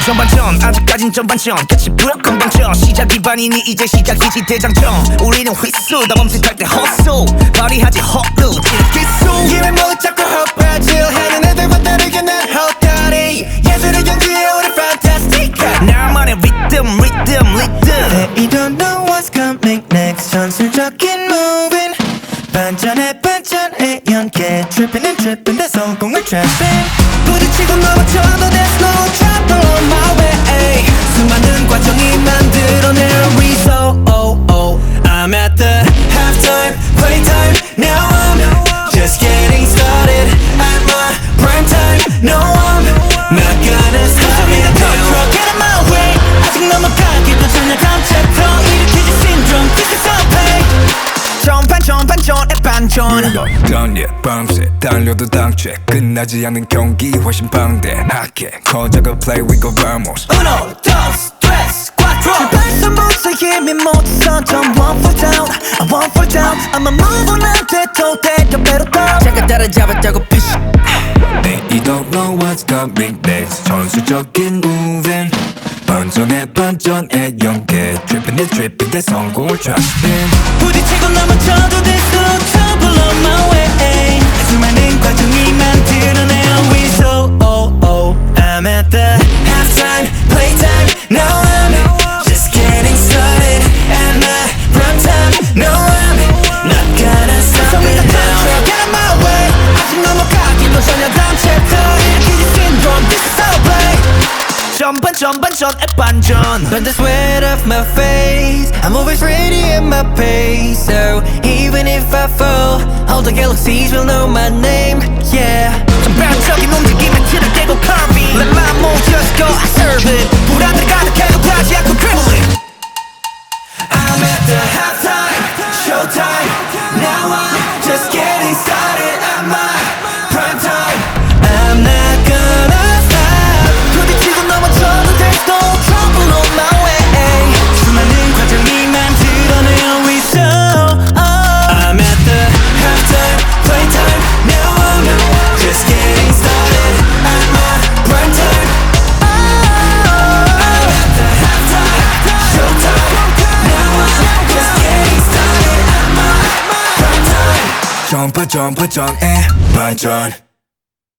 전반전 아직까진 전반전 끝이 불건방져 시작이 반이니 이제 시작이지 대장전 우리는 휘수 다 멈칫할 때 헛소 발휘하지 헛루 기수 기회 모두 잡고 헛바질 하는 애들과 다르게 난 헛다리 예술의 경지에 우리 fantastic 나만의 리듬 You don't know what's coming next 전술적인 moving 반전에 반전에 연계 Tripping and tripping 내 성공을 trapping 부딪히고 넘어져도 there's no trouble on my way 수많은 과정이 만들어낸 result I'm at the halftime playtime Now I'm just getting started At my prime time No I'm not gonna stop me now Get in my way 아직 넘어가기도 전혀 감cep터 일으키지 syndrome This is our pay 전반전의 반전 던예 밤새 달려도 당최 끝나지 않는 경기 훨씬 방대하게 거저가 play we go vamos Uno, dos, tres, cuatro 출발선부터 힘이 모두 전 one fall down I won't fall down I'ma move on 안 돼도 때려 배로 down 잠깐 따라잡았다고 피시 You don't know what's coming next 전술적인 moving 반전에 반전에 연계 Tripping and tripping 내 성공을 trapping 부딪히고 넘어져도 there's no trouble on my way 수많은 과정이 만들어낸 whistle I'm at the halftime playtime Now I'm just getting started At my prime time No I'm not gonna stop it now Get in my way 아직 넘어가기도 전혀 다음 chapter 일으키지 syndrome This is our play 전반전의 반전 Burn the sweat off my face I'm always ready at my pace So even if I fall All the galaxies will know my name Yeah 전반적인 움직임에 틀을 깨고 curvy Let my move just go I serve it 불안을 가득해도 가지 않고 dribble it I'm at the halftime showtime Now I'm just getting started At my prime time I'm not gonna stop 부딪히고 넘어져도 there's no trouble on my way 수많은 과정이 만들어낸 whistle I'm at the halftime playtime Now I'm just getting started At my prime time I'm at the halftime showtime Now I'm just getting started At my prime time 전반전에 반전